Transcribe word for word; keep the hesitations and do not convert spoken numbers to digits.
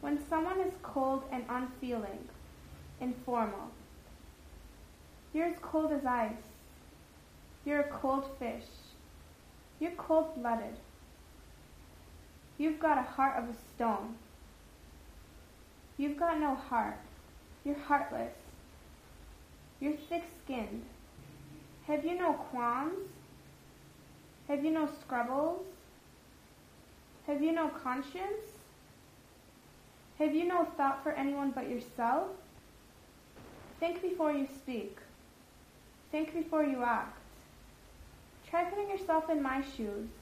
when someone is cold and unfeeling, informal. You're as cold as ice. You're a cold fish. You're cold-blooded. You've got a heart of a stone. You've got no heart. You're heartless. You're thick-skinned. Have you no qualms? Have you no scruples? Have you no conscience? Have you no thought for anyone but yourself? Think before you speak. Think before you act. Try putting yourself in my shoes.